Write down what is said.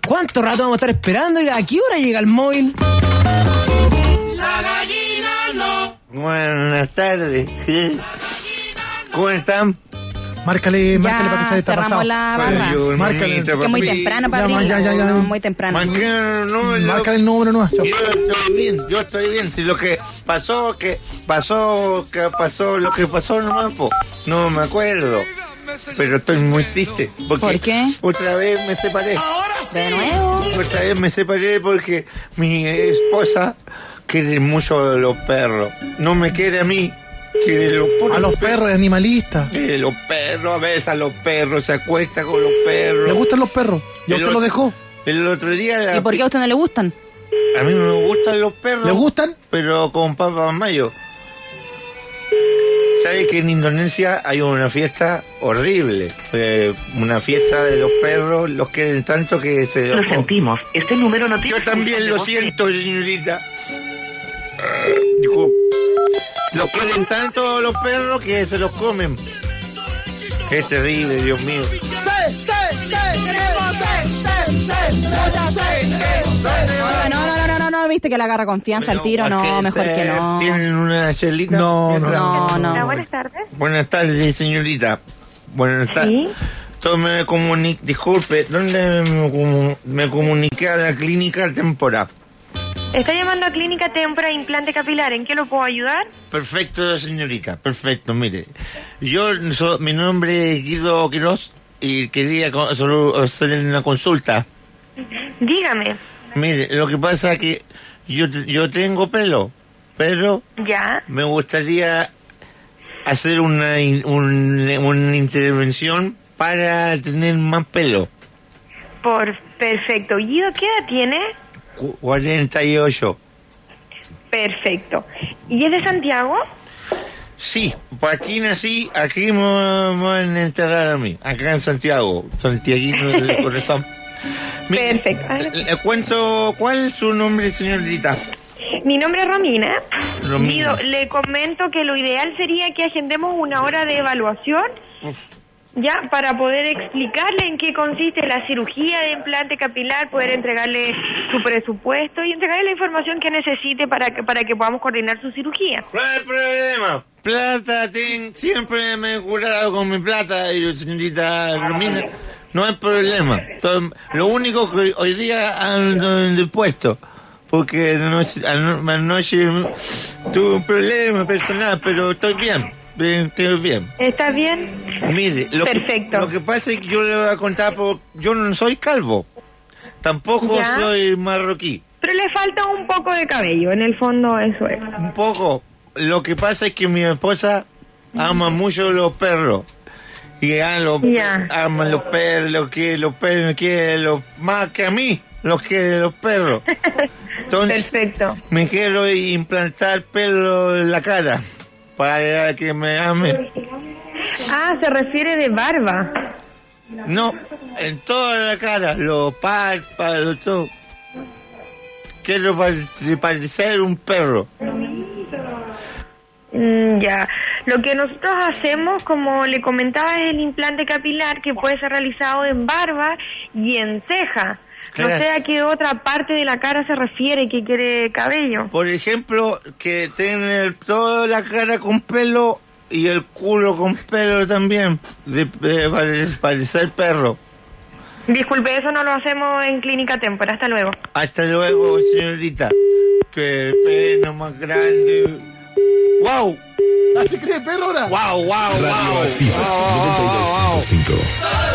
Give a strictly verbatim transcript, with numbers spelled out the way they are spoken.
¿Cuánto rato vamos a estar esperando? ¿A qué hora llega el móvil? La gallina no. Buenas tardes. ¿Cómo están? Márcale, márcale Ya para que se está cerramos pasado. la barra. Ay, Márcale. bonita, Que es muy papi. temprano, Ya, padrino. ya, ya, ya. Muy temprano. Marca- no, yo- Márcale el número nomás. Chao. Yo estoy bien, yo estoy bien. Si lo que pasó, que pasó, que pasó, lo que pasó nomás, po, no me acuerdo. Pero estoy muy triste. Porque ¿Por qué? Otra vez me separé. De nuevo. Otra vez me separé porque mi esposa quiere mucho a los perros. No me quiere a mí. Quiere los puros A los perros, es animalista. Quiere los perros, a veces a los perros, se acuesta con los perros. ¿Le gustan los perros? ¿Y a El usted lo otro- dejó? El otro día... la- ¿Y por qué a usted no le gustan? A mí no me gustan los perros. ¿Le gustan? Pero con papas mayo. ¿Sabes que en Indonesia hay una fiesta horrible? Eh, una fiesta de los perros, los quieren tanto que se... Lo sentimos, este número no tiene... Yo también lo siento, señorita. Dijo, los quieren tanto los perros que se los comen. Qué terrible, Dios mío. No, no, no, no, no, no, viste que le agarra confianza al tiro, Pero, no, ¿qué mejor que ser? no. ¿Tienen una chelita? No, no. No, Hola, no. buenas tardes. Buenas tardes, señorita. Buenas tardes. Sí. Entonces me comuni- disculpe, ¿dónde me, comu- me comuniqué a la clínica temporal? Está llamando a Clínica Tempora Implante Capilar. ¿En qué lo puedo ayudar? Perfecto, señorita, perfecto, mire. Yo, so- mi nombre es Guido Quiroz y quería co- solo hacer una consulta. Dígame. Mire, lo que pasa es que yo, te- yo tengo pelo, pero Ya. me gustaría hacer una, in- un- una intervención para tener más pelo. Por perfecto. Guido, ¿qué edad tiene? Cu- cuarenta y ocho. Perfecto. ¿Y es de Santiago? Sí, pues aquí nací, aquí me, me van a enterrar a mí, acá en Santiago, santiaguino del corazón. Mire, Perfecto. Le, le cuento, ¿cuál es su nombre, señorita? Mi nombre es Romina. Romina. Guido, le comento que lo ideal sería que agendemos una hora de evaluación, ya, para poder explicarle en qué consiste la cirugía de implante capilar, poder entregarle su presupuesto y entregarle la información que necesite para que, para que podamos coordinar su cirugía. No hay problema. Plata, ten, siempre me he curado con mi plata, y señorita Romina. No hay problema. Todo- lo único que hoy día ando indispuesto, porque anoche, ano- anoche tuve un problema personal, pero estoy bien, bien, estoy bien. ¿Está bien? Mire, lo que, Perfecto. lo que pasa es que yo le voy a contar, por, yo no soy calvo, tampoco Ya. soy marroquí. Pero le falta un poco de cabello, en el fondo eso es. Un poco. Lo que pasa es que mi esposa ama mucho los perros. Y a los, Ya. ama los perros, los que los perros quieren los más que a mí, los que los perros. Entonces, Perfecto. me quiero implantar pelo en la cara para que me ame. Ah, se refiere de barba. No, en toda la cara, los párpados, todo. Quiero pa- parecer un perro. Mm, ya. Lo que nosotros hacemos, como le comentaba, es el implante capilar que puede ser realizado en barba y en ceja. No Claro. sé a qué otra parte de la cara se refiere que quiere cabello. Por ejemplo, que tener toda la cara con pelo y el culo con pelo también, de, de pare- parecer perro. Disculpe, eso no lo hacemos en Clínica Tempora. Hasta luego. Hasta luego, señorita. Qué pena más grande. ¡Wow! ¿Ah, se cree perro ahora? ¡Wow, wow, wow! Radioactiva Wow, wow, wow, wow. noventa y dos punto cinco.